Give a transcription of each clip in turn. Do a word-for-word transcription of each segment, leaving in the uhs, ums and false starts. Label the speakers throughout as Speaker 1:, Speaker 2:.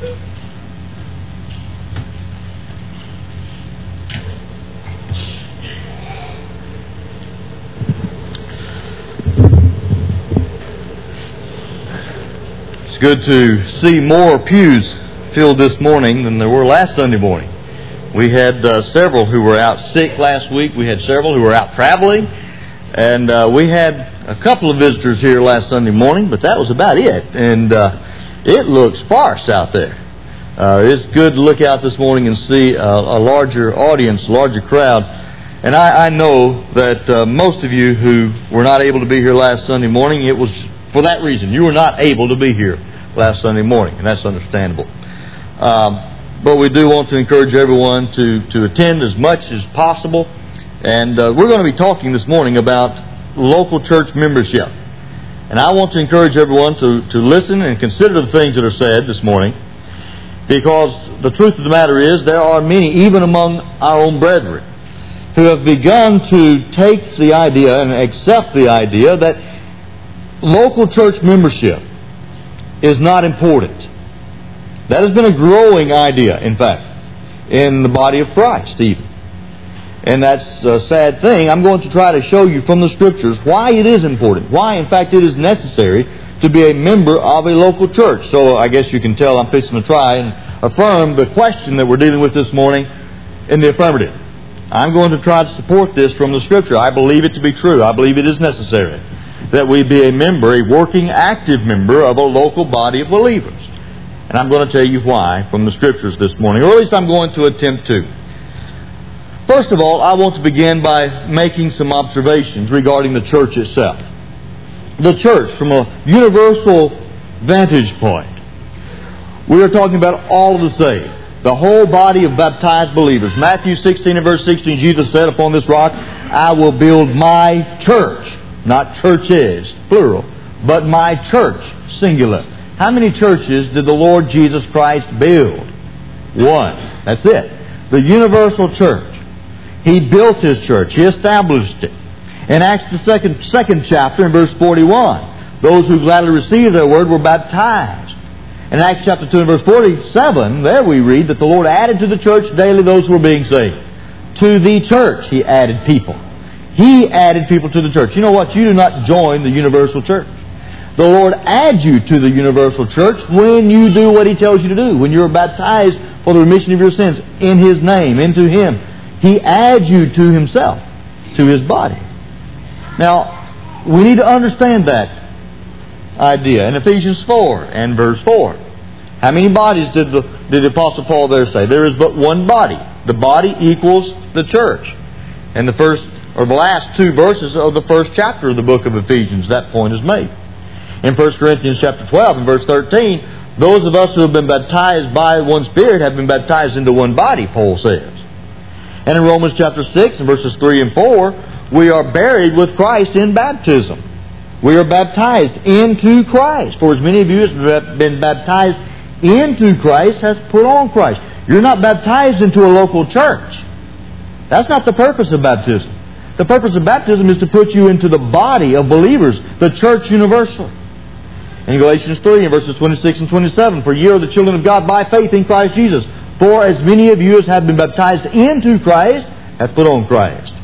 Speaker 1: It's good to see more pews filled this morning than there were last Sunday morning. We had uh, several who were out sick last week. We had several who were out traveling. And uh, we had a couple of visitors here last Sunday morning, but that was about it. And uh, it looks sparse out there. Uh, it's good to look out this morning and see a, a larger audience, a larger crowd. And I, I know that uh, most of you who were not able to be here last Sunday morning, it was for that reason. You were not able to be here last Sunday morning, and that's understandable. Um, but we do want to encourage everyone to, to attend as much as possible. And uh, we're going to be talking this morning about local church membership. And I want to encourage everyone to, to listen and consider the things that are said this morning, because the truth of the matter is there are many, even among our own brethren, who have begun to take the idea and accept the idea that local church membership is not important. That has been a growing idea, in fact, in the body of Christ even. And that's a sad thing. I'm going to try to show you from the Scriptures why it is important, why, in fact, it is necessary to be a member of a local church. So I guess you can tell I'm fixing to try and affirm the question that we're dealing with this morning in the affirmative. I'm going to try to support this from the Scripture. I believe it to be true. I believe it is necessary that we be a member, a working, active member of a local body of believers. And I'm going to tell you why from the Scriptures this morning, or at least I'm going to attempt to. First of all, I want to begin by making some observations regarding the church itself. The church, from a universal vantage point, we are talking about all of the saved, the whole body of baptized believers. Matthew sixteen and verse sixteen, Jesus said, "Upon this rock I will build my church," not churches, plural, but my church, singular. How many churches did the Lord Jesus Christ build? One. That's it. The universal church. He built His church. He established it. In Acts the second, second chapter, in verse forty-one, those who gladly received their word were baptized. In Acts chapter two and verse forty-seven, there we read that the Lord added to the church daily those who were being saved. To the church He added people. He added people to the church. You know what? You do not join the universal church. The Lord adds you to the universal church when you do what He tells you to do. When you're baptized for the remission of your sins in His name, into Him. He adds you to Himself, to His body. Now, we need to understand that idea. In Ephesians four and verse four, how many bodies did the, did the Apostle Paul there say? There is but one body. The body equals the church. And the first, or the last two verses of the first chapter of the book of Ephesians, that point is made. In First Corinthians chapter twelve and verse thirteen, those of us who have been baptized by one Spirit have been baptized into one body, Paul says. And in Romans chapter six and verses three and four, we are buried with Christ in baptism. We are baptized into Christ. For as many of you as have been baptized into Christ has put on Christ. You're not baptized into a local church. That's not the purpose of baptism. The purpose of baptism is to put you into the body of believers, the church universal. In Galatians three and verses twenty-six and twenty-seven, "For ye are the children of God by faith in Christ Jesus. For as many of you as have been baptized into Christ have put on Christ."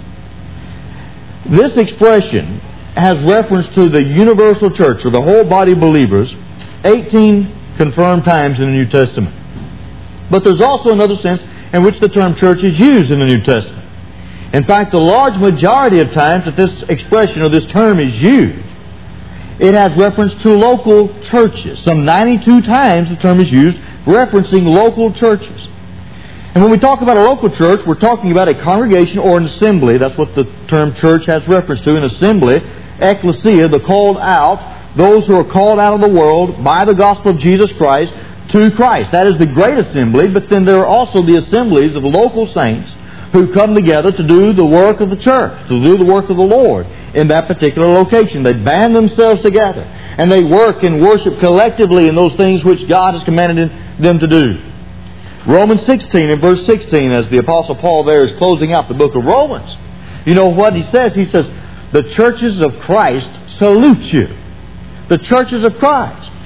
Speaker 1: This expression has reference to the universal church, or the whole body of believers, eighteen confirmed times in the New Testament. But there's also another sense in which the term church is used in the New Testament. In fact, the large majority of times that this expression or this term is used, it has reference to local churches. Some ninety-two times the term is used referencing local churches. And when we talk about a local church, we're talking about a congregation or an assembly. That's what the term church has reference to, an assembly. Ecclesia, the called out, those who are called out of the world by the gospel of Jesus Christ to Christ. That is the great assembly, but then there are also the assemblies of local saints who come together to do the work of the church, to do the work of the Lord in that particular location. They band themselves together and they work and worship collectively in those things which God has commanded them to do. Romans sixteen and verse sixteen, as the Apostle Paul there is closing out the book of Romans. You know what he says? He says, "The churches of Christ salute you." The churches of Christ.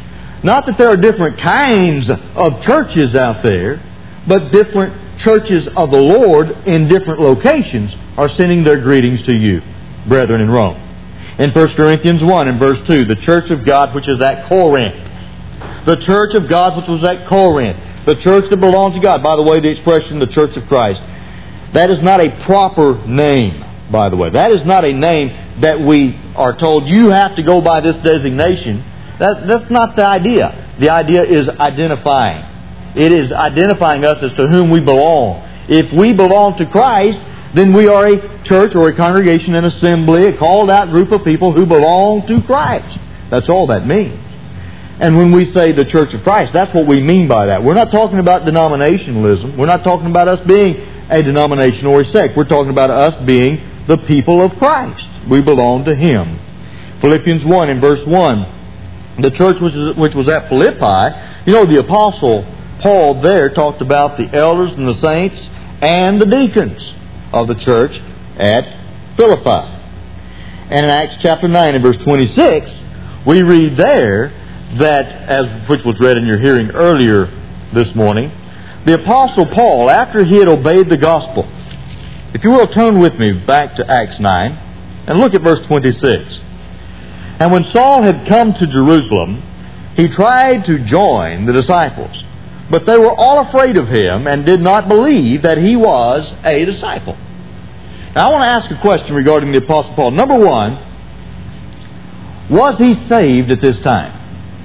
Speaker 1: Not that there are different kinds of churches out there, but different churches of the Lord in different locations are sending their greetings to you, brethren in Rome. In First Corinthians one and verse two, the church of God which is at Corinth. The church of God which was at Corinth. The church that belonged to God. By the way, the expression, the church of Christ. That is not a proper name, by the way. That is not a name that we are told, you have to go by this designation. That, that's not the idea. The idea is identifying. It is identifying us as to whom we belong. If we belong to Christ, then we are a church or a congregation, an assembly, a called out group of people who belong to Christ. That's all that means. And when we say the church of Christ, that's what we mean by that. We're not talking about denominationalism. We're not talking about us being a denomination or a sect. We're talking about us being the people of Christ. We belong to Him. Philippians one in verse one. The church which, is, which was at Philippi, you know, the Apostle Paul there talked about the elders and the saints and the deacons of the church at Philippi. And in Acts chapter nine and verse twenty-six, we read there that, as which was read in your hearing earlier this morning, the Apostle Paul, after he had obeyed the gospel, if you will turn with me back to Acts nine and look at verse twenty-six. And when Saul had come to Jerusalem, he tried to join the disciples, but they were all afraid of him and did not believe that he was a disciple. Now I want to ask a question regarding the Apostle Paul. Number one, was he saved at this time?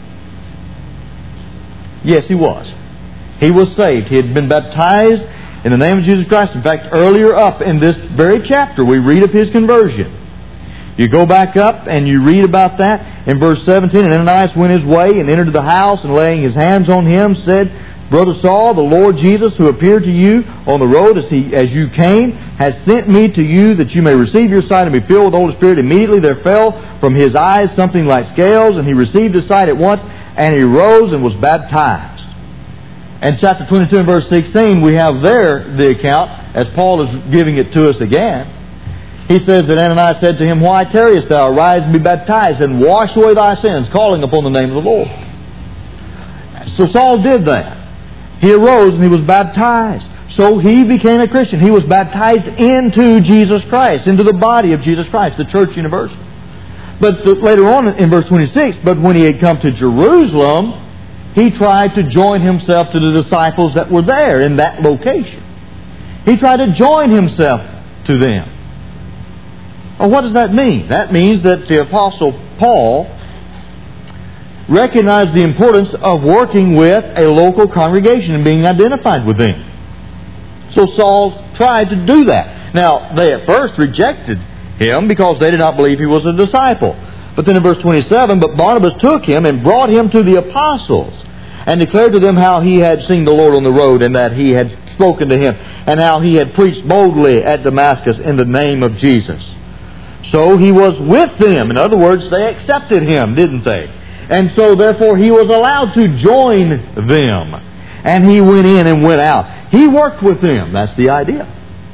Speaker 1: Yes, he was. He was saved. He had been baptized in the name of Jesus Christ. In fact, earlier up in this very chapter, we read of his conversion. You go back up and you read about that in verse seventeen. And Ananias went his way and entered the house, and laying his hands on him, said, Brother Saul, the Lord Jesus, who appeared to you on the road as he as you came, has sent me to you that you may receive your sight and be filled with the Holy Spirit. Immediately there fell from his eyes something like scales, and he received his sight at once, and he rose and was baptized. And chapter twenty-two and verse sixteen, we have there the account, as Paul is giving it to us again. He says that Ananias said to him, Why tarriest thou? Arise and be baptized, and wash away thy sins, calling upon the name of the Lord. So Saul did that. He arose and he was baptized. So he became a Christian. He was baptized into Jesus Christ, into the body of Jesus Christ, the church universal. But the, later on in verse twenty-six, but when he had come to Jerusalem, he tried to join himself to the disciples that were there in that location. He tried to join himself to them. Well, what does that mean? That means that the Apostle Paul recognized the importance of working with a local congregation and being identified with them. So Saul tried to do that. Now, they at first rejected him because they did not believe he was a disciple. But then in verse twenty-seven, but Barnabas took him and brought him to the apostles and declared to them how he had seen the Lord on the road and that he had spoken to him and how he had preached boldly at Damascus in the name of Jesus. So he was with them. In other words, they accepted him, didn't they? And so therefore he was allowed to join them. And he went in and went out. He worked with them. That's the idea.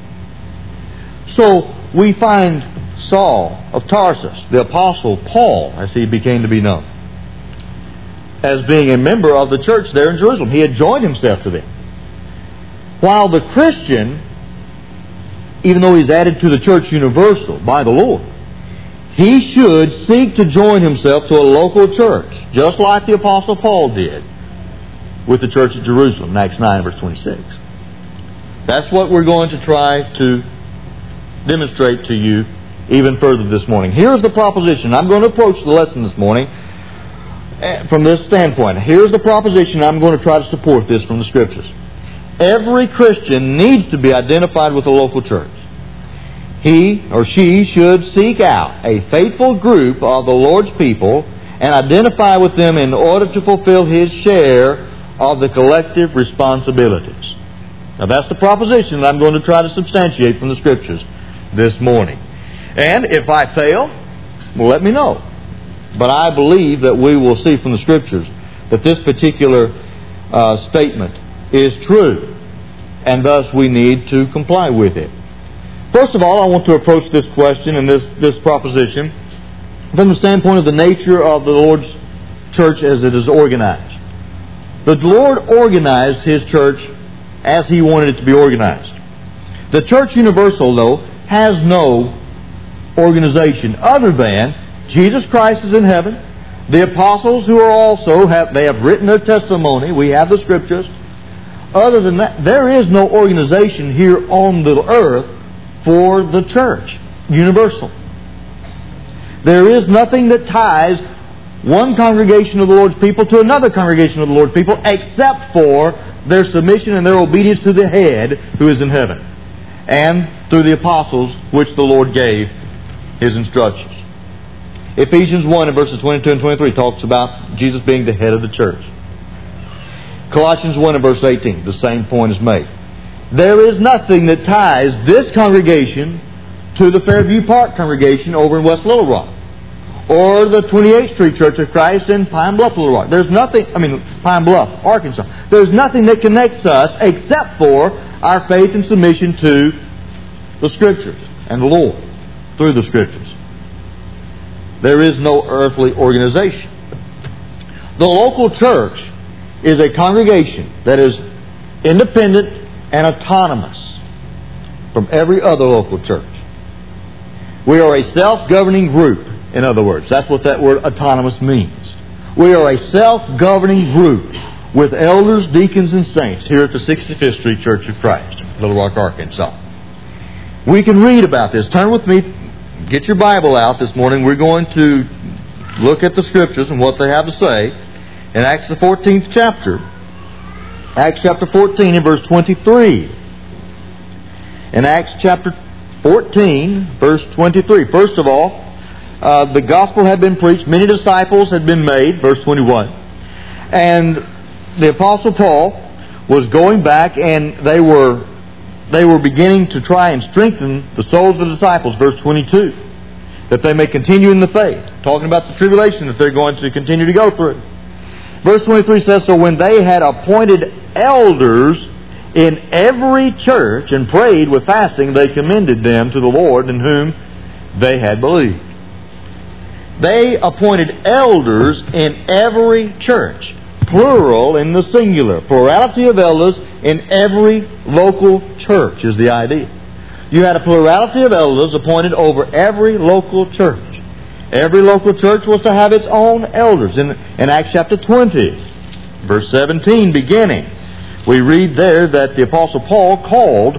Speaker 1: So we find Saul of Tarsus, the Apostle Paul, as he became to be known, as being a member of the church there in Jerusalem. He had joined himself to them. While the Christian, even though he's added to the church universal by the Lord, he should seek to join himself to a local church, just like the Apostle Paul did with the church at Jerusalem in Acts nine, verse twenty-six. That's what we're going to try to demonstrate to you even further this morning. Here's the proposition. I'm going to approach the lesson this morning from this standpoint. Here's the proposition. I'm going to try to support this from the Scriptures. Every Christian needs to be identified with a local church. He or she should seek out a faithful group of the Lord's people and identify with them in order to fulfill his share of the collective responsibilities. Now that's the proposition that I'm going to try to substantiate from the Scriptures this morning. And if I fail, well, let me know. But I believe that we will see from the Scriptures that this particular uh, statement is true, and thus we need to comply with it. First of all, I want to approach this question and this, this proposition from the standpoint of the nature of the Lord's church as it is organized. The Lord organized His church as He wanted it to be organized. The Church Universal, though, has no organization other than Jesus Christ is in heaven. The apostles who are also, have they have written their testimony. We have the Scriptures. Other than that, there is no organization here on the earth for the church universal. There is nothing that ties one congregation of the Lord's people to another congregation of the Lord's people except for their submission and their obedience to the head who is in heaven, and through the apostles which the Lord gave His instructions. Ephesians one and verses twenty-two and twenty-three talks about Jesus being the head of the church. Colossians one and verse eighteen, the same point is made. There is nothing that ties this congregation to the Fairview Park congregation over in West Little Rock, or the twenty-eighth Street Church of Christ in Pine Bluff, Little Rock. There's nothing, I mean, Pine Bluff, Arkansas. There's nothing that connects us except for our faith and submission to the Scriptures and the Lord through the Scriptures. There is no earthly organization. The local church is a congregation that is independent and autonomous from every other local church. We are a self-governing group, in other words. That's what that word autonomous means. We are a self-governing group with elders, deacons, and saints here at the sixty-fifth Street Church of Christ, Little Rock, Arkansas. We can read about this. Turn with me. Get your Bible out this morning. We're going to look at the Scriptures and what they have to say in Acts the fourteenth chapter. Acts chapter fourteen and verse twenty-three. In Acts chapter fourteen, verse twenty-three. First of all, uh, the gospel had been preached. Many disciples had been made. Verse twenty-one. And the Apostle Paul was going back, and they were they were beginning to try and strengthen the souls of the disciples. Verse twenty-two. That they may continue in the faith. Talking about the tribulation that they're going to continue to go through. Verse twenty-three says, so when they had appointed elders in every church and prayed with fasting, they commended them to the Lord in whom they had believed. They appointed elders in every church. Plural in the singular. Plurality of elders in every local church is the idea. You had a plurality of elders appointed over every local church. Every local church was to have its own elders. In, in Acts chapter twenty, verse seventeen beginning, we read there that the Apostle Paul called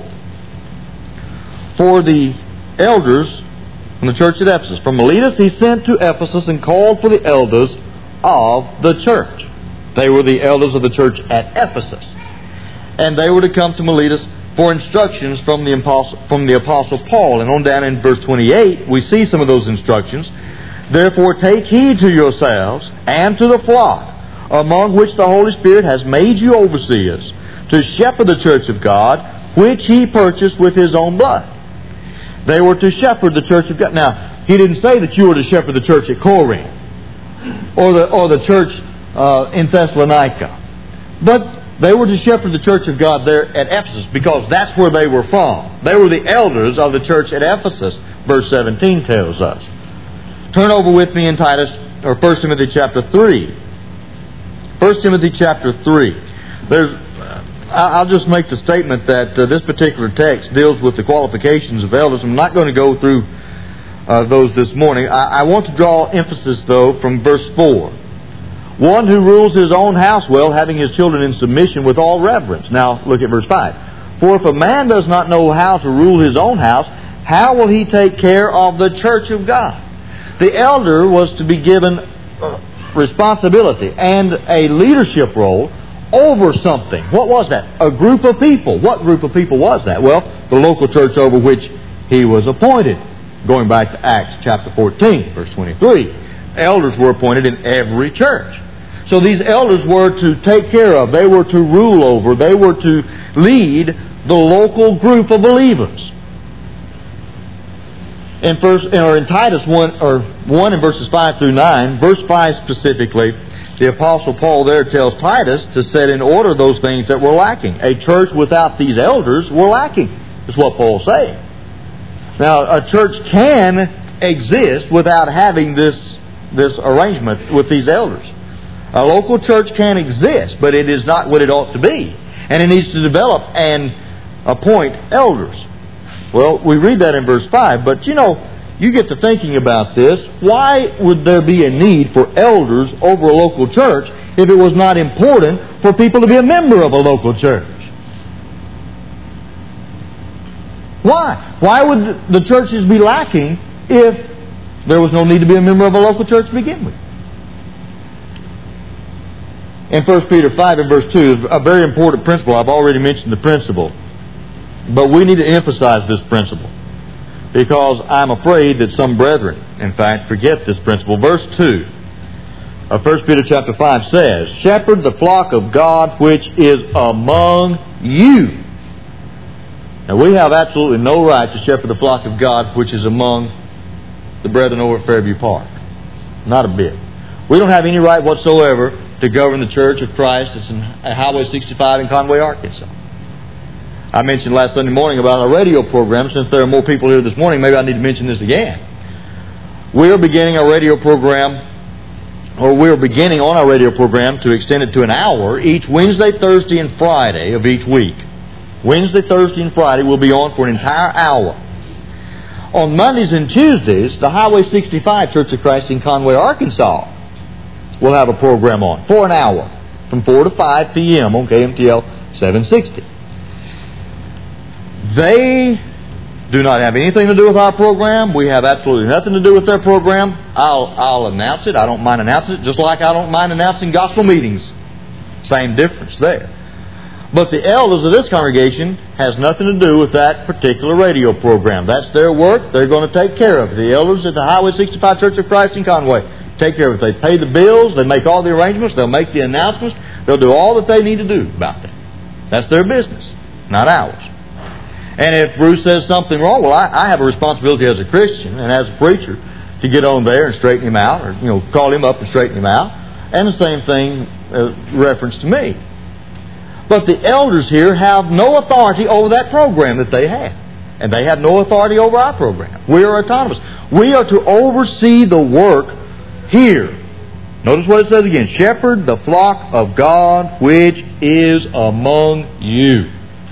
Speaker 1: for the elders from the church at Ephesus. From Miletus he sent to Ephesus and called for the elders of the church. They were the elders of the church at Ephesus. And they were to come to Miletus for instructions from the Apostle, from the Apostle Paul. And on down in verse twenty-eight, we see some of those instructions. Therefore take heed to yourselves and to the flock, among which the Holy Spirit has made you overseers, to shepherd the church of God, which He purchased with His own blood. They were to shepherd the church of God. Now, He didn't say that you were to shepherd the church at Corinth, or the, or the church uh, in Thessalonica. But they were to shepherd the church of God there at Ephesus, because that's where they were from. They were the elders of the church at Ephesus, verse seventeen tells us. Turn over with me in Titus, or First Timothy chapter three. First Timothy chapter three. There's, I'll just make the statement that uh, this particular text deals with the qualifications of elders. I'm not going to go through uh, those this morning. I, I want to draw emphasis, though, from verse four. One who rules his own house well, having his children in submission with all reverence. Now, look at verse five. For if a man does not know how to rule his own house, how will he take care of the church of God? The elder was to be given responsibility and a leadership role over something. What was that? A group of people. What group of people was that? Well, the local church over which he was appointed. Going back to Acts chapter fourteen, verse twenty-three. Elders were appointed in every church. So these elders were to take care of, they were to rule over, they were to lead the local group of believers. In first, or in Titus one, or one in verses five through nine, verse five specifically, the Apostle Paul there tells Titus to set in order those things that were lacking. A church without these elders were lacking, is what Paul's saying. Now, a church can exist without having this, this arrangement with these elders. A local church can exist, but it is not what it ought to be. And it needs to develop and appoint elders. Well, we read that in verse five, but you know, you get to thinking about this. Why would there be a need for elders over a local church if it was not important for people to be a member of a local church? Why? Why would the churches be lacking if there was no need to be a member of a local church to begin with? In First Peter five and verse two, a very important principle. I've already mentioned the principle. But we need to emphasize this principle, because I'm afraid that some brethren, in fact, forget this principle. Verse two of First Peter chapter five says, "Shepherd the flock of God which is among you." Now, we have absolutely no right to shepherd the flock of God which is among the brethren over at Fairview Park. Not a bit. We don't have any right whatsoever to govern the Church of Christ that's in Highway sixty-five in Conway, Arkansas. I mentioned last Sunday morning about our radio program. Since there are more people here this morning, maybe I need to mention this again. We are beginning our radio program, or we are beginning on our radio program to extend it to an hour each Wednesday, Thursday, and Friday of each week. Wednesday, Thursday, and Friday will be on for an entire hour. On Mondays and Tuesdays, the Highway sixty-five Church of Christ in Conway, Arkansas will have a program on for an hour from four to five p.m. on K M T L seven sixty. They do not have anything to do with our program. We have absolutely nothing to do with their program. I'll, I'll announce it. I don't mind announcing it, just like I don't mind announcing gospel meetings. Same difference there. But the elders of this congregation has nothing to do with that particular radio program. That's their work. They're going to take care of it. The elders at the Highway sixty-five Church of Christ in Conway take care of it. They pay the bills. They make all the arrangements. They'll make the announcements. They'll do all that they need to do about that. That's their business, not ours. And if Bruce says something wrong, well, I, I have a responsibility as a Christian and as a preacher to get on there and straighten him out, or you know, call him up and straighten him out. And the same thing, uh, reference to me. But the elders here have no authority over that program that they have. And they have no authority over our program. We are autonomous. We are to oversee the work here. Notice what it says again. Shepherd the flock of God which is among you.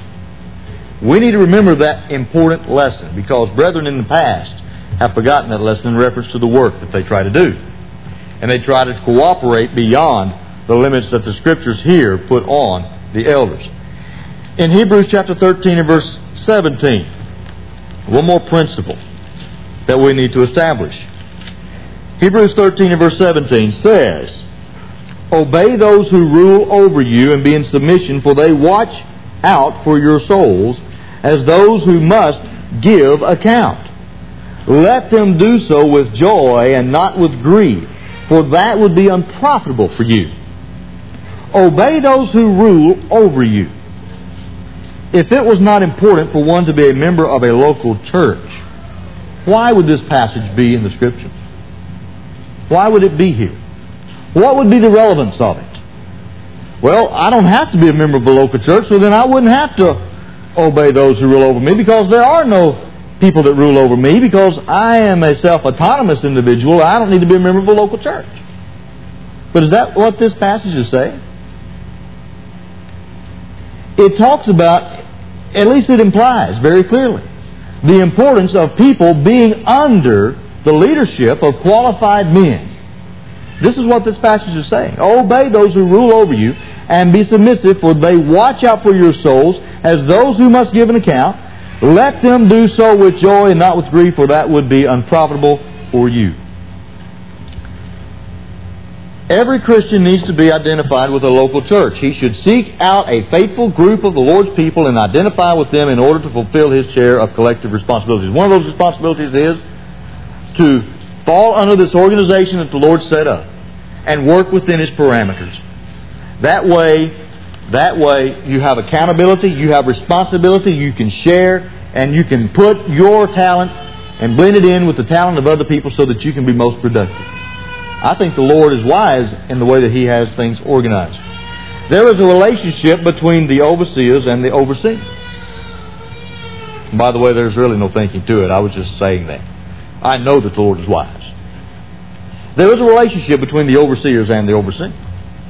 Speaker 1: We need to remember that important lesson, because brethren in the past have forgotten that lesson in reference to the work that they try to do. And they try to cooperate beyond the limits that the Scriptures here put on the elders. In Hebrews chapter thirteen and verse seventeen, one more principle that we need to establish. Hebrews thirteen and verse seventeen says, "Obey those who rule over you and be in submission, for they watch out for your souls as those who must give account. Let them do so with joy and not with grief, for that would be unprofitable for you." Obey those who rule over you. If it was not important for one to be a member of a local church, why would this passage be in the Scripture? Why would it be here? What would be the relevance of it? Well, I don't have to be a member of a local church, so then I wouldn't have to obey those who rule over me, because there are no people that rule over me, because I am a self-autonomous individual. I don't need to be a member of a local church. But is that what this passage is saying? It talks about, at least it implies very clearly, the importance of people being under the leadership of qualified men. This is what this passage is saying. Obey those who rule over you and be submissive, for they watch out for your souls as those who must give an account. Let them do so with joy and not with grief, for that would be unprofitable for you. Every Christian needs to be identified with a local church. He should seek out a faithful group of the Lord's people and identify with them in order to fulfill his share of collective responsibilities. One of those responsibilities is to fall under this organization that the Lord set up and work within His parameters. That way, that way you have accountability, you have responsibility, you can share, and you can put your talent and blend it in with the talent of other people so that you can be most productive. I think the Lord is wise in the way that He has things organized. There is a relationship between the overseers and the overseen. By the way, there's really no thinking to it. I was just saying that. I know that the Lord is wise. There is a relationship between the overseers and the overseen.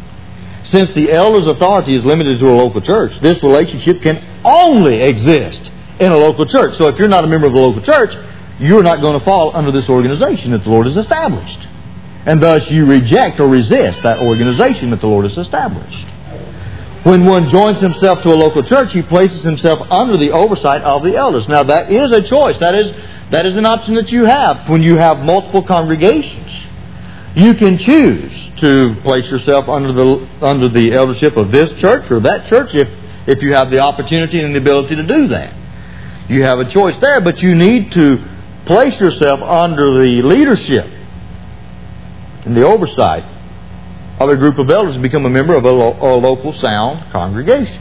Speaker 1: Since the elder's authority is limited to a local church, this relationship can only exist in a local church. So if you're not a member of the local church, you're not going to fall under this organization that the Lord has established. And thus you reject or resist that organization that the Lord has established. When one joins himself to a local church, he places himself under the oversight of the elders. Now that is a choice. That is, that is an option that you have when you have multiple congregations. You can choose to place yourself under the under the eldership of this church or that church if, if you have the opportunity and the ability to do that. You have a choice there, but you need to place yourself under the leadership and the oversight of a group of elders and become a member of a, lo- a local sound congregation.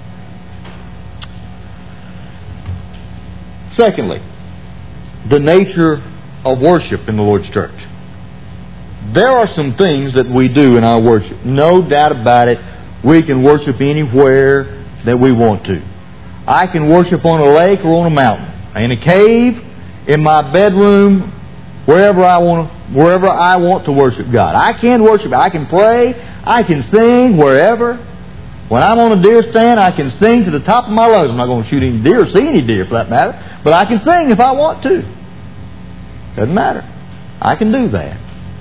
Speaker 1: Secondly, the nature of worship in the Lord's church. There are some things that we do in our worship. No doubt about it, we can worship anywhere that we want to. I can worship on a lake or on a mountain, in a cave, in my bedroom, wherever I want to, wherever I want to worship God. I can worship. I can pray. I can sing wherever. When I'm on a deer stand, I can sing to the top of my lungs. I'm not going to shoot any deer or see any deer for that matter, but I can sing if I want to. Doesn't matter. I can do that.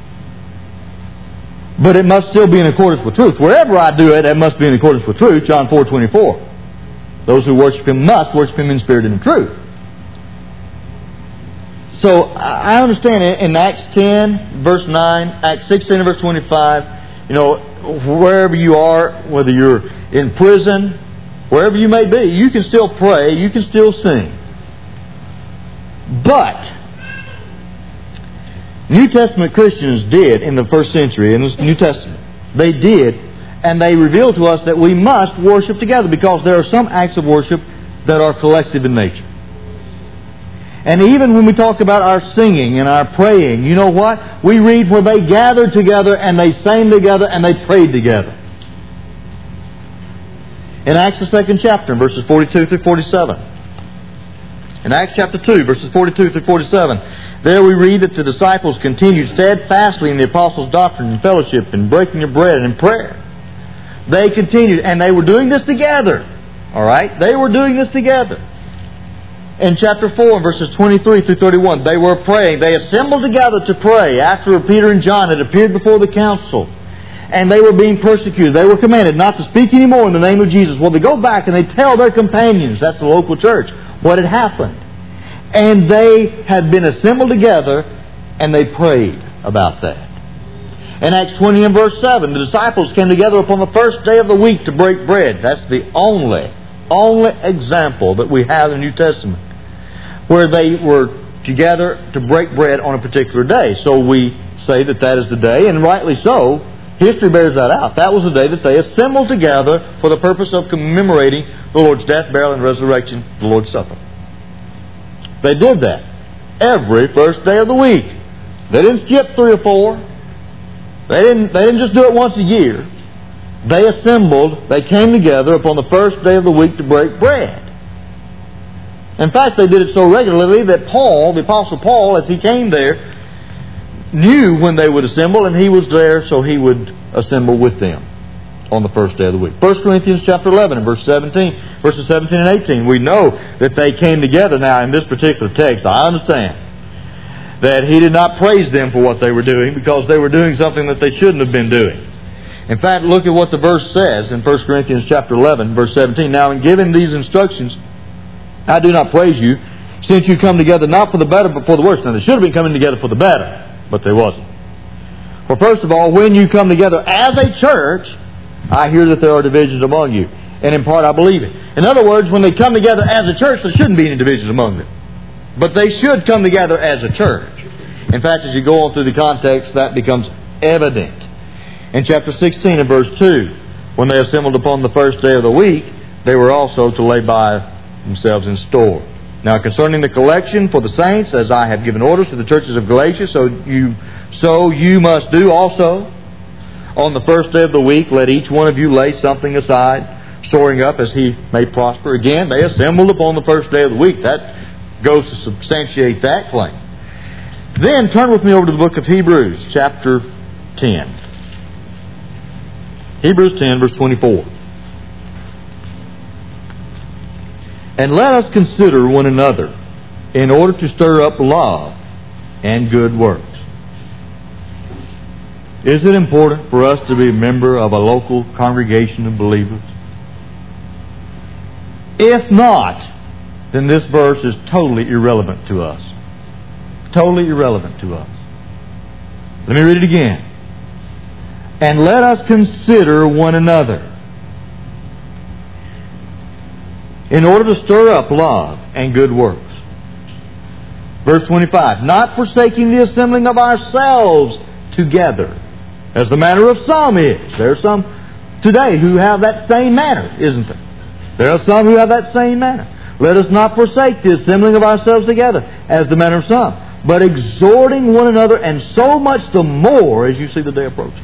Speaker 1: But it must still be in accordance with truth. Wherever I do it, it must be in accordance with truth. John four twenty-four. Those who worship Him must worship Him in spirit and in truth. So I understand it in Acts ten, verse nine, Acts sixteen, verse twenty-five. You know, wherever you are, whether you're in prison, wherever you may be, you can still pray, you can still sing. But New Testament Christians did in the first century, in the New Testament, they did, and they revealed to us that we must worship together because there are some acts of worship that are collective in nature. And even when we talk about our singing and our praying, you know what? We read where they gathered together and they sang together and they prayed together. In Acts the second chapter, verses forty-two through forty-seven. In Acts chapter two, verses forty-two through forty-seven, there we read that the disciples continued steadfastly in the apostles' doctrine and fellowship and breaking of bread and in prayer. They continued, and they were doing this together. All right? They were doing this together. In chapter four, verses twenty-three through thirty-one, they were praying. They assembled together to pray after Peter and John had appeared before the council. And they were being persecuted. They were commanded not to speak anymore in the name of Jesus. Well, they go back and they tell their companions, that's the local church, what had happened. And they had been assembled together and they prayed about that. In Acts twenty and verse seven, the disciples came together upon the first day of the week to break bread. That's the only, only example that we have in the New Testament where they were together to break bread on a particular day. So we say that that is the day, and rightly so. History bears that out. That was the day that they assembled together for the purpose of commemorating the Lord's death, burial, and resurrection, the Lord's Supper. They did that every first day of the week. They didn't skip three or four. They didn't, they didn't just do it once a year. They assembled, they came together upon the first day of the week to break bread. In fact, they did it so regularly that Paul, the Apostle Paul, as he came there, knew when they would assemble, and he was there so he would assemble with them on the first day of the week. First Corinthians chapter eleven and verse seventeen, verses seventeen and eighteen, we know that they came together. Now, in this particular text, I understand that he did not praise them for what they were doing because they were doing something that they shouldn't have been doing. In fact, look at what the verse says in First Corinthians chapter eleven, verse seventeen. Now, in giving these instructions, I do not praise you, since you come together not for the better, but for the worse. Now, they should have been coming together for the better, but they wasn't. Well, first of all, when you come together as a church, I hear that there are divisions among you. And in part, I believe it. In other words, when they come together as a church, there shouldn't be any divisions among them. But they should come together as a church. In fact, as you go on through the context, that becomes evident. In chapter sixteen and verse two, when they assembled upon the first day of the week, they were also to lay by themselves in store. Now, concerning the collection for the saints, as I have given orders to the churches of Galatia, so you, so you must do also. On the first day of the week, let each one of you lay something aside, storing up as he may prosper. Again, they assembled upon the first day of the week. That goes to substantiate that claim. Then turn with me over to the book of Hebrews, chapter ten. Hebrews ten, verse twenty-four. And let us consider one another in order to stir up love and good works. Is it important for us to be a member of a local congregation of believers? If not, then this verse is totally irrelevant to us. Totally irrelevant to us. Let me read it again. And let us consider one another in order to stir up love and good works. Verse twenty-five. Not forsaking the assembling of ourselves together, as the manner of some is. There are some today who have that same manner, isn't there? There are some who have that same manner. Let us not forsake the assembling of ourselves together, as the manner of some, but exhorting one another, and so much the more as you see the day approaching.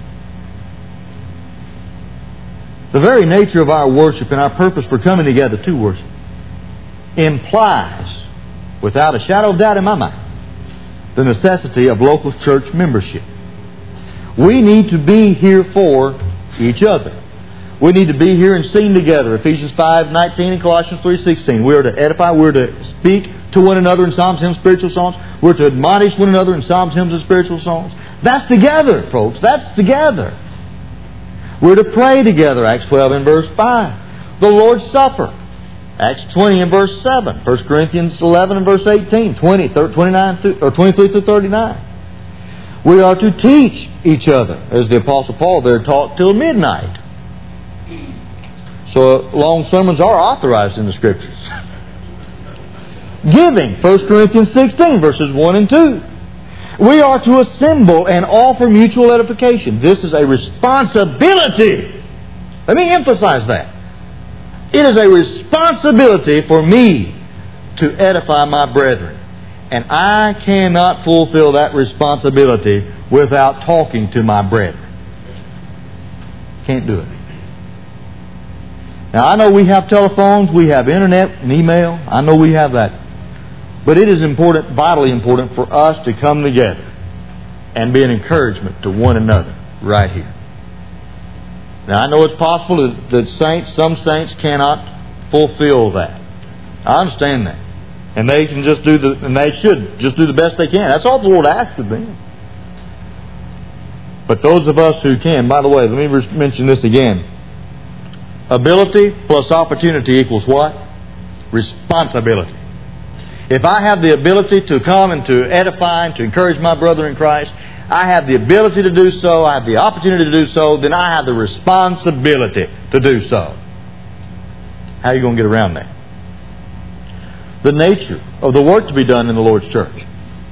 Speaker 1: The very nature of our worship and our purpose for coming together to worship implies, without a shadow of doubt in my mind, the necessity of local church membership. We need to be here for each other. We need to be here and sing together. Ephesians five nineteen and Colossians three sixteen. We are to edify. We are to speak to one another in psalms, hymns, spiritual songs. We're to admonish one another in psalms, hymns, and spiritual songs. That's together, folks. That's together. We're to pray together, Acts twelve and verse five. The Lord's Supper, Acts twenty and verse seven. First Corinthians eleven and verse eighteen. twenty, twenty-nine, or twenty-three through thirty-nine. We are to teach each other, as the Apostle Paul there taught till midnight. So long sermons are authorized in the Scriptures. Giving, First Corinthians sixteen, verses one and two. We are to assemble and offer mutual edification. This is a responsibility. Let me emphasize that. It is a responsibility for me to edify my brethren. And I cannot fulfill that responsibility without talking to my brethren. Can't do it. Now, I know we have telephones, we have internet and email. I know we have that. But it is important, vitally important, for us to come together and be an encouragement to one another right here. Now, I know it's possible that, that saints, some saints cannot fulfill that. I understand that. And they can just do the, and they should just do the best they can. That's all the Lord asks of them. But those of us who can, by the way, let me mention this again. Ability plus opportunity equals what? Responsibility. If I have the ability to come and to edify and to encourage my brother in Christ, I have the ability to do so, I have the opportunity to do so, then I have the responsibility to do so. How are you going to get around that? The nature of the work to be done in the Lord's church.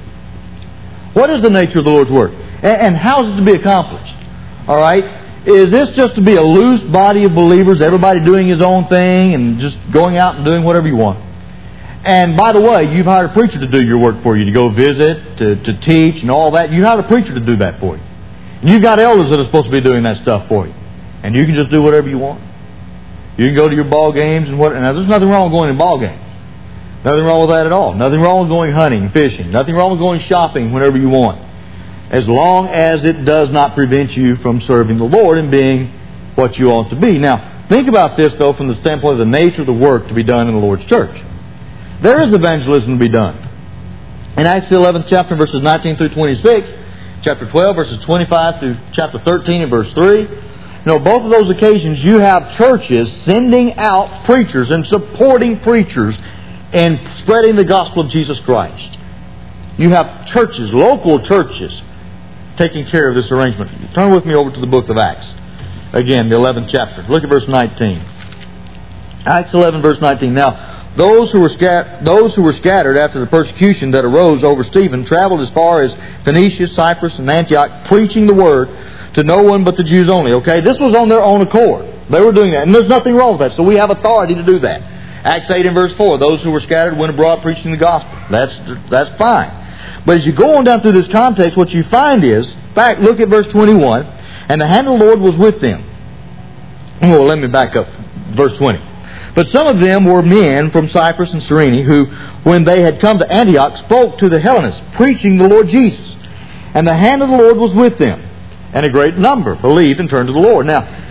Speaker 1: What is the nature of the Lord's work? And how is it to be accomplished? All right? Is this just to be a loose body of believers, everybody doing his own thing and just going out and doing whatever you want? And by the way, you've hired a preacher to do your work for you, to go visit, to, to teach and all that. You hired a preacher to do that for you. And you've got elders that are supposed to be doing that stuff for you. And you can just do whatever you want. You can go to your ball games and what. Now, there's nothing wrong with going to ball games. Nothing wrong with that at all. Nothing wrong with going hunting, fishing. Nothing wrong with going shopping whenever you want. As long as it does not prevent you from serving the Lord and being what you ought to be. Now, think about this, though, from the standpoint of the nature of the work to be done in the Lord's church. There is evangelism to be done. In Acts the eleventh chapter, verses nineteen through twenty-six, chapter twelve, verses twenty-five through chapter thirteen and verse three, you know, both of those occasions you have churches sending out preachers and supporting preachers and spreading the gospel of Jesus Christ. You have churches, local churches, taking care of this arrangement. Turn with me over to the book of Acts. Again, the eleventh chapter. Look at verse nineteen. Acts eleven, verse nineteen. Now, Those who were scat- those who were scattered after the persecution that arose over Stephen traveled as far as Phoenicia, Cyprus, and Antioch, preaching the word to no one but the Jews only. Okay, this was on their own accord. They were doing that, and there's nothing wrong with that. So we have authority to do that. Acts eight and verse four. Those who were scattered went abroad preaching the gospel. That's that's fine. But as you go on down through this context, what you find is, in fact, look at verse twenty-one. And the hand of the Lord was with them. Well, let me back up. Verse twenty. But some of them were men from Cyprus and Cyrene who, when they had come to Antioch, spoke to the Hellenists, preaching the Lord Jesus. And the hand of the Lord was with them. And a great number believed and turned to the Lord. Now,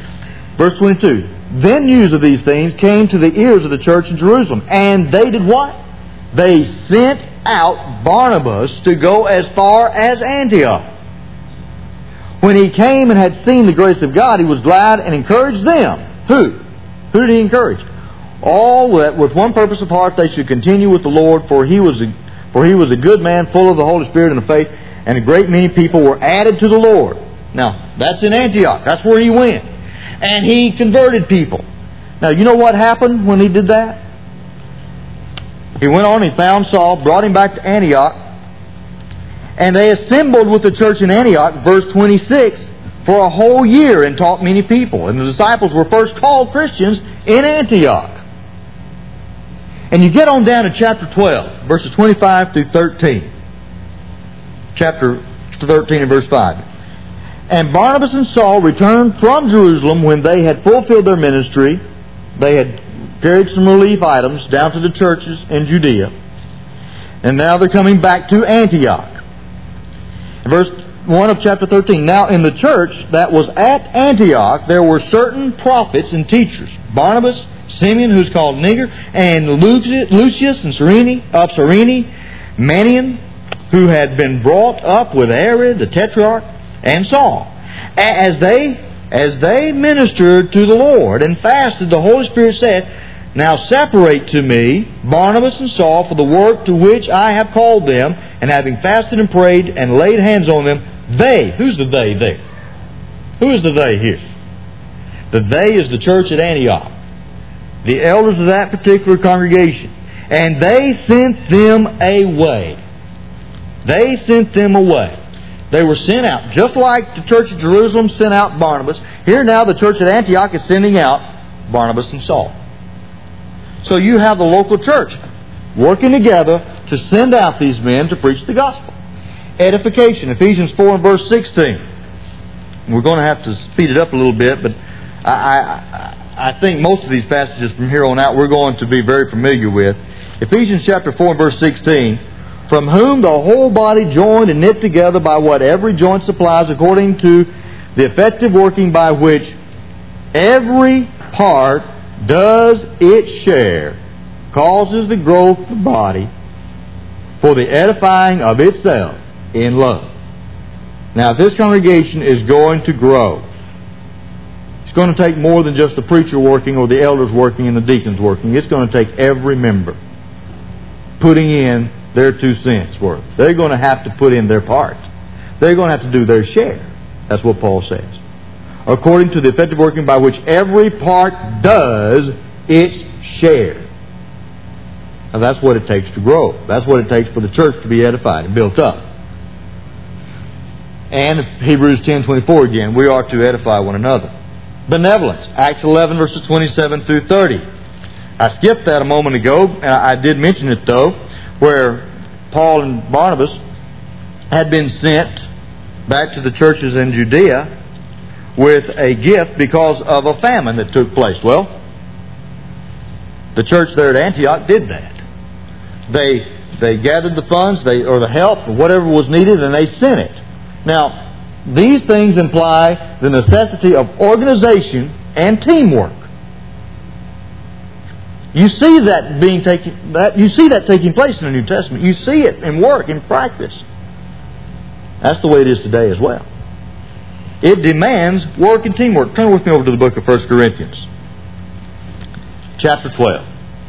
Speaker 1: Verse twenty-two. Then news of these things came to the ears of the church in Jerusalem. And they did what? They sent out Barnabas to go as far as Antioch. When he came and had seen the grace of God, he was glad and encouraged them. Who? Who did he encourage? All that with one purpose of heart they should continue with the Lord, for he was a, for he was a good man, full of the Holy Spirit and of faith, and a great many people were added to the Lord. Now, that's in Antioch. That's where he went. And he converted people. Now, you know what happened when he did that? He went on, he found Saul, brought him back to Antioch, and they assembled with the church in Antioch, verse twenty-six, for a whole year and taught many people. And the disciples were first called Christians in Antioch. And you get on down to chapter twelve, verses twenty-five through thirteen. Chapter thirteen and verse five. And Barnabas and Saul returned from Jerusalem when they had fulfilled their ministry. They had carried some relief items down to the churches in Judea. And now they're coming back to Antioch. Verse one of chapter thirteen. Now in the church that was at Antioch there were certain prophets and teachers. Barnabas, Simeon, who's called Niger, and Lucius and Cyrene, of Cyrene, Manaen, who had been brought up with Herod the Tetrarch, and Saul. As they, as they ministered to the Lord and fasted, the Holy Spirit said, Now separate to me Barnabas and Saul for the work to which I have called them, and having fasted and prayed and laid hands on them, they, who's the they there? Who is the they here? The they is the church at Antioch, the elders of that particular congregation. And they sent them away. They sent them away. They were sent out, just like the church of Jerusalem sent out Barnabas. Here now the church at Antioch is sending out Barnabas and Saul. So you have the local church working together to send out these men to preach the gospel. Edification, Ephesians four and verse sixteen. We're going to have to speed it up a little bit, but I, I, I think most of these passages from here on out we're going to be very familiar with. Ephesians chapter four and verse sixteen. From whom the whole body joined and knit together by what every joint supplies, according to the effective working by which every part does its share, causes the growth of the body for the edifying of itself in love. Now, if this congregation is going to grow, it's going to take more than just the preacher working or the elders working and the deacons working. It's going to take every member putting in their two cents worth. They're going to have to put in their part. They're going to have to do their share. That's what Paul says. According to the effective working by which every part does its share. Now that's what it takes to grow. That's what it takes for the church to be edified and built up. And Hebrews ten twenty-four again, we are to edify one another. Benevolence, Acts eleven verses twenty-seven through thirty. I skipped that a moment ago, and I did mention it though, where Paul and Barnabas had been sent back to the churches in Judea with a gift because of a famine that took place. Well, the church there at Antioch did that. They they gathered the funds, they or the help, or whatever was needed, and they sent it. Now, these things imply the necessity of organization and teamwork. You see that being taking that you see that taking place in the New Testament. You see it in work, in practice. That's the way it is today as well. It demands work and teamwork. Turn with me over to the book of First Corinthians, chapter twelve.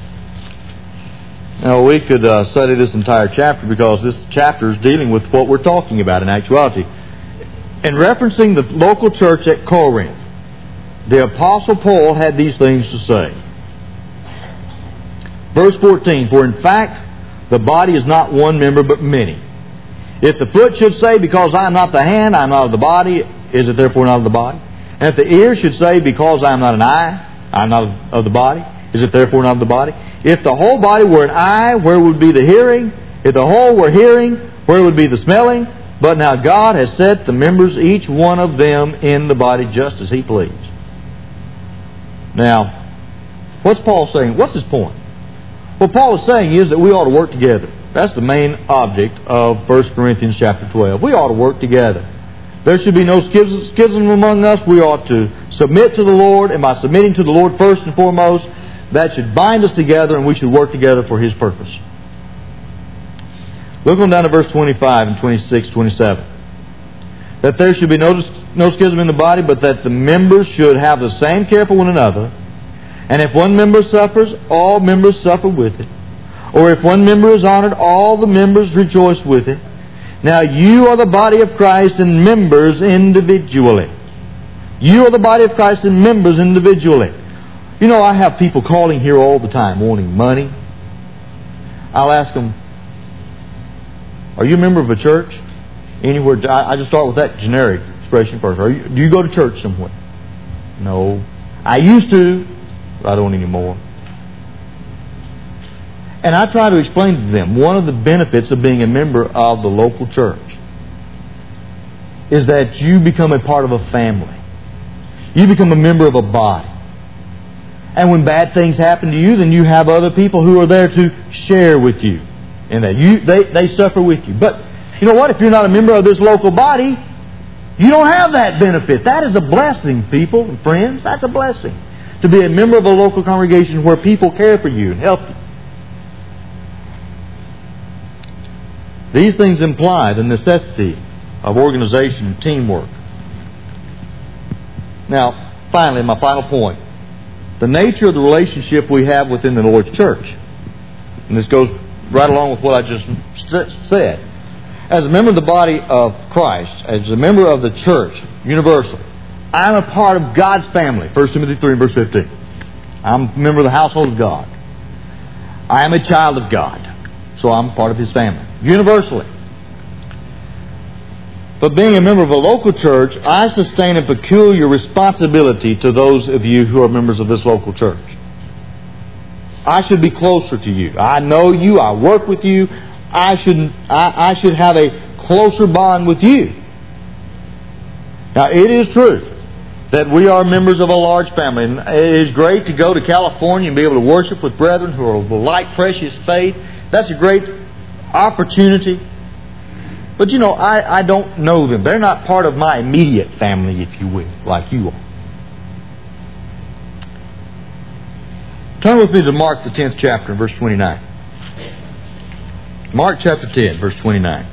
Speaker 1: Now we could uh, study this entire chapter because this chapter is dealing with what we're talking about in actuality. In referencing the local church at Corinth, the Apostle Paul had these things to say. Verse fourteen, for in fact, the body is not one member but many. If the foot should say, because I am not the hand, I am not of the body, is it therefore not of the body? And if the ear should say, because I am not an eye, I am not of the body, is it therefore not of the body? If the whole body were an eye, where would be the hearing? If the whole were hearing, where would be the smelling? But now God has set the members, each one of them, in the body just as He pleased. Now, what's Paul saying? What's his point? What Paul is saying is that we ought to work together. That's the main object of First Corinthians chapter twelve. We ought to work together. There should be no schism among us. We ought to submit to the Lord, and by submitting to the Lord first and foremost, that should bind us together, and we should work together for His purpose. Look on down to verse twenty-five and twenty-six, twenty-seven. That there should be no, no schism in the body, but that the members should have the same care for one another. And if one member suffers, all members suffer with it. Or if one member is honored, all the members rejoice with it. Now you are the body of Christ and members individually. You are the body of Christ and members individually. You know, I have people calling here all the time wanting money. I'll ask them, are you a member of a church? Anywhere? I just start with that generic expression first. Are you, do you go to church somewhere? No. I used to, but I don't anymore. And I try to explain to them one of the benefits of being a member of the local church is that you become a part of a family. You become a member of a body. And when bad things happen to you, then you have other people who are there to share with you. And that you they, they suffer with you. But you know what? If you're not a member of this local body, you don't have that benefit. That is a blessing, people and friends. That's a blessing. To be a member of a local congregation where people care for you and help you. These things imply the necessity of organization and teamwork. Now, finally, my final point. The nature of the relationship we have within the Lord's church. And this goes right along with what I just said. As a member of the body of Christ, as a member of the church, universal, I'm a part of God's family. First Timothy three, verse fifteen. I'm a member of the household of God. I am a child of God. So I'm part of His family. Universally. But being a member of a local church, I sustain a peculiar responsibility to those of you who are members of this local church. I should be closer to you. I know you. I work with you. I should, I, I should have a closer bond with you. Now, it is true that we are members of a large family. And it is great to go to California and be able to worship with brethren who are of the like precious faith. That's a great opportunity. But you know, I, I don't know them. They're not part of my immediate family, if you will, like you are. Turn with me to Mark the tenth chapter, verse twenty-nine. Mark chapter ten, verse twenty-nine.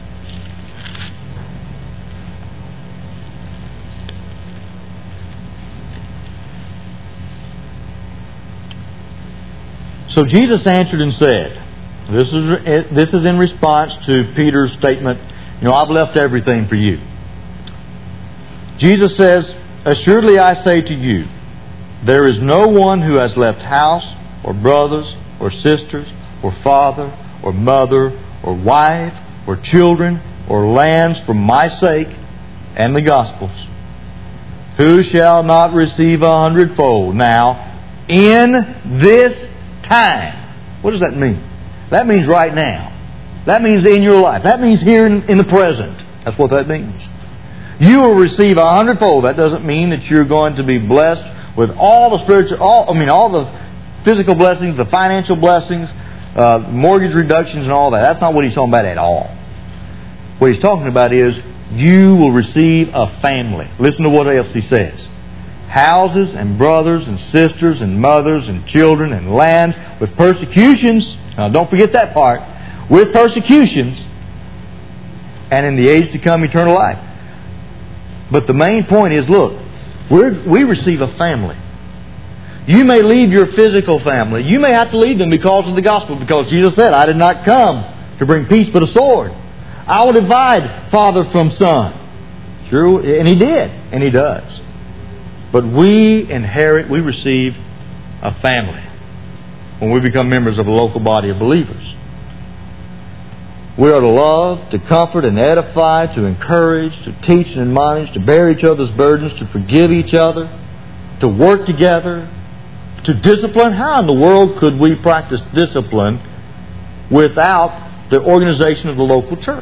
Speaker 1: So Jesus answered and said, this is, this is in response to Peter's statement, you know, I've left everything for you. Jesus says, assuredly I say to you, there is no one who has left house or brothers or sisters or father or mother or wife or children or lands for my sake and the gospel's, who shall not receive a hundredfold now in this time. What does that mean? That means right now. That means in your life. That means here in, in the present. That's what that means. You will receive a hundredfold. That doesn't mean that you're going to be blessed with all the spiritual, all, I mean, all the physical blessings, the financial blessings, uh, mortgage reductions and all that. That's not what He's talking about at all. What He's talking about is you will receive a family. Listen to what else He says. Houses and brothers and sisters and mothers and children and lands with persecutions. Now don't forget that part. With persecutions. And in the age to come, eternal life. But the main point is, look, we're, we receive a family. You may leave your physical family. You may have to leave them because of the gospel. Because Jesus said, I did not come to bring peace but a sword. I will divide father from son. Sure, and He did. And He does. But we inherit, we receive a family when we become members of a local body of believers. We are to love, to comfort and edify, to encourage, to teach and admonish, to bear each other's burdens, to forgive each other, to work together, to discipline. How in the world could we practice discipline without the organization of the local church?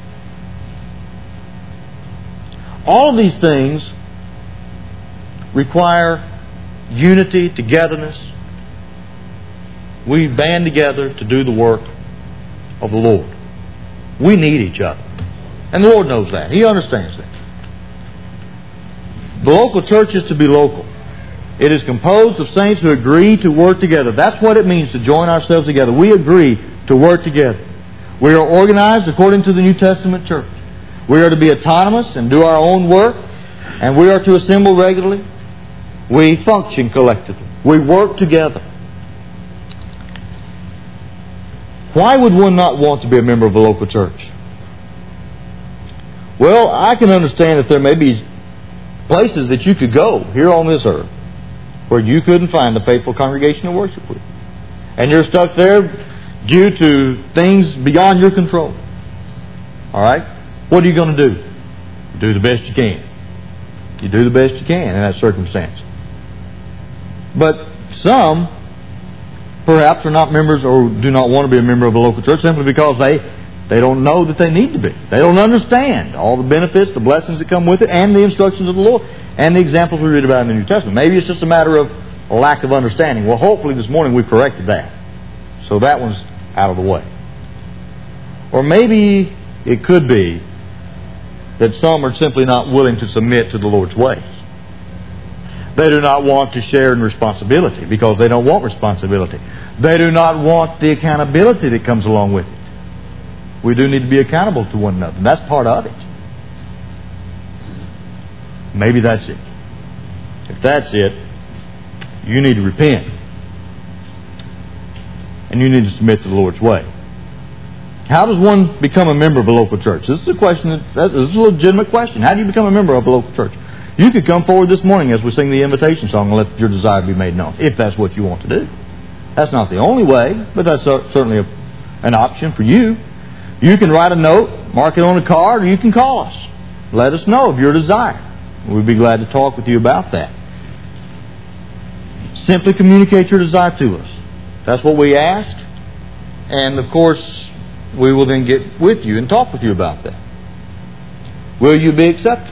Speaker 1: All of these things require unity, togetherness. We band together to do the work of the Lord. We need each other. And the Lord knows that. He understands that. The local church is to be local. It is composed of saints who agree to work together. That's what it means to join ourselves together. We agree to work together. We are organized according to the New Testament church. We are to be autonomous and do our own work, and we are to assemble regularly. We function collectively. We work together. Why would one not want to be a member of a local church? Well, I can understand that there may be places that you could go here on this earth where you couldn't find a faithful congregation to worship with. And you're stuck there due to things beyond your control. All right? What are you going to do? Do the best you can. You do the best you can in that circumstance. But some, perhaps, are not members or do not want to be a member of a local church simply because they, they don't know that they need to be. They don't understand all the benefits, the blessings that come with it, and the instructions of the Lord, and the examples we read about in the New Testament. Maybe it's just a matter of a lack of understanding. Well, hopefully this morning we've corrected that. So that one's out of the way. Or maybe it could be that some are simply not willing to submit to the Lord's ways. They do not want to share in responsibility because they don't want responsibility. They do not want the accountability that comes along with it. We do need to be accountable to one another. And that's part of it. Maybe that's it. If that's it, you need to repent. And you need to submit to the Lord's way. How does one become a member of a local church? This is a question. That, this is a legitimate question. How do you become a member of a local church? You could come forward this morning as we sing the invitation song and let your desire be made known, if that's what you want to do. That's not the only way, but that's certainly a, an option for you. You can write a note, mark it on a card, or you can call us. Let us know of your desire. We'd be glad to talk with you about that. Simply communicate your desire to us. That's what we ask. And of course, we will then get with you and talk with you about that. Will you be accepted?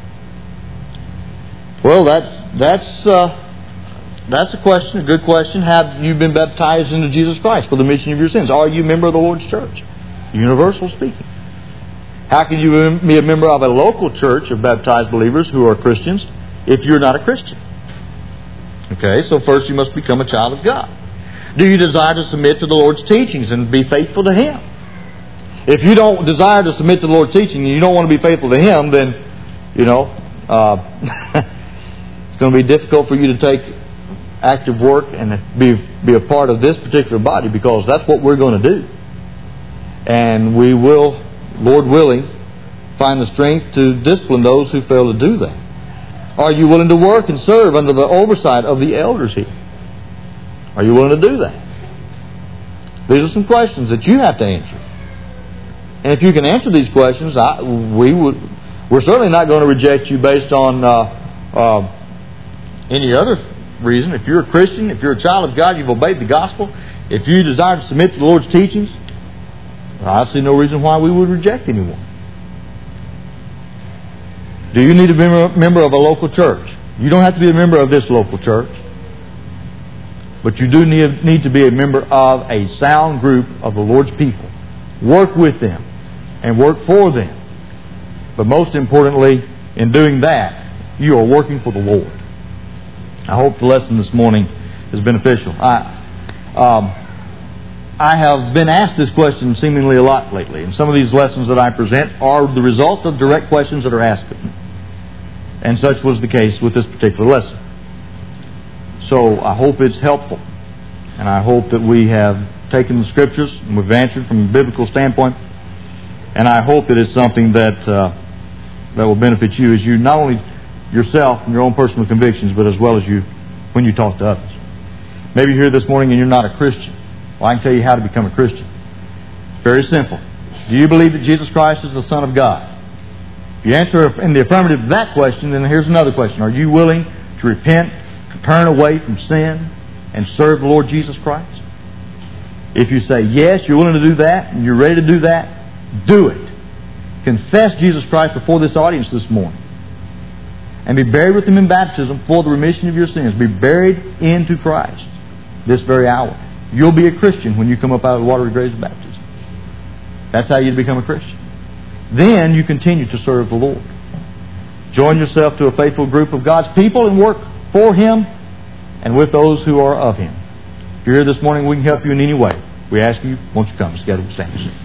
Speaker 1: Well, that's that's uh, that's a question, a good question. Have you been baptized into Jesus Christ for the remission of your sins? Are you a member of the Lord's church? Universal speaking. How can you be a member of a local church of baptized believers who are Christians if you're not a Christian? Okay, so first you must become a child of God. Do you desire to submit to the Lord's teachings and be faithful to Him? If you don't desire to submit to the Lord's teaching and you don't want to be faithful to Him, then, you know, uh, it's going to be difficult for you to take active work and be be a part of this particular body, because that's what we're going to do. And we will, Lord willing, find the strength to discipline those who fail to do that. Are you willing to work and serve under the oversight of the elders here? Are you willing to do that? These are some questions that you have to answer. And if you can answer these questions, I, we would, we're certainly not going to reject you based on uh, uh, any other reason. If you're a Christian, if you're a child of God, you've obeyed the gospel, if you desire to submit to the Lord's teachings, I see no reason why we would reject anyone. Do you need to be a member of a local church? You don't have to be a member of this local church. But you do need, need to be a member of a sound group of the Lord's people. Work with them and work for them. But most importantly, in doing that, you are working for the Lord. I hope the lesson this morning is beneficial. I, um, I have been asked this question seemingly a lot lately, and some of these lessons that I present are the result of direct questions that are asked of me. And such was the case with this particular lesson. So I hope it's helpful, and I hope that we have taken the Scriptures and we've answered from a biblical standpoint, and I hope that it's something that uh, that will benefit you as you, not only yourself and your own personal convictions, but as well as you when you talk to others. Maybe you're here this morning and you're not a Christian. Well, I can tell you how to become a Christian. It's very simple. Do you believe that Jesus Christ is the Son of God? If you answer in the affirmative to that question, then here's another question. Are you willing to repent, to turn away from sin, and serve the Lord Jesus Christ? If you say yes, you're willing to do that, and you're ready to do that, do it. Confess Jesus Christ before this audience this morning. And be buried with Him in baptism for the remission of your sins. Be buried into Christ this very hour. You'll be a Christian when you come up out of the watery graves of baptism. That's how you become a Christian. Then you continue to serve the Lord. Join yourself to a faithful group of God's people and work for Him and with those who are of Him. If you're here this morning, we can help you in any way. We ask you, won't you come? Together we'll stand.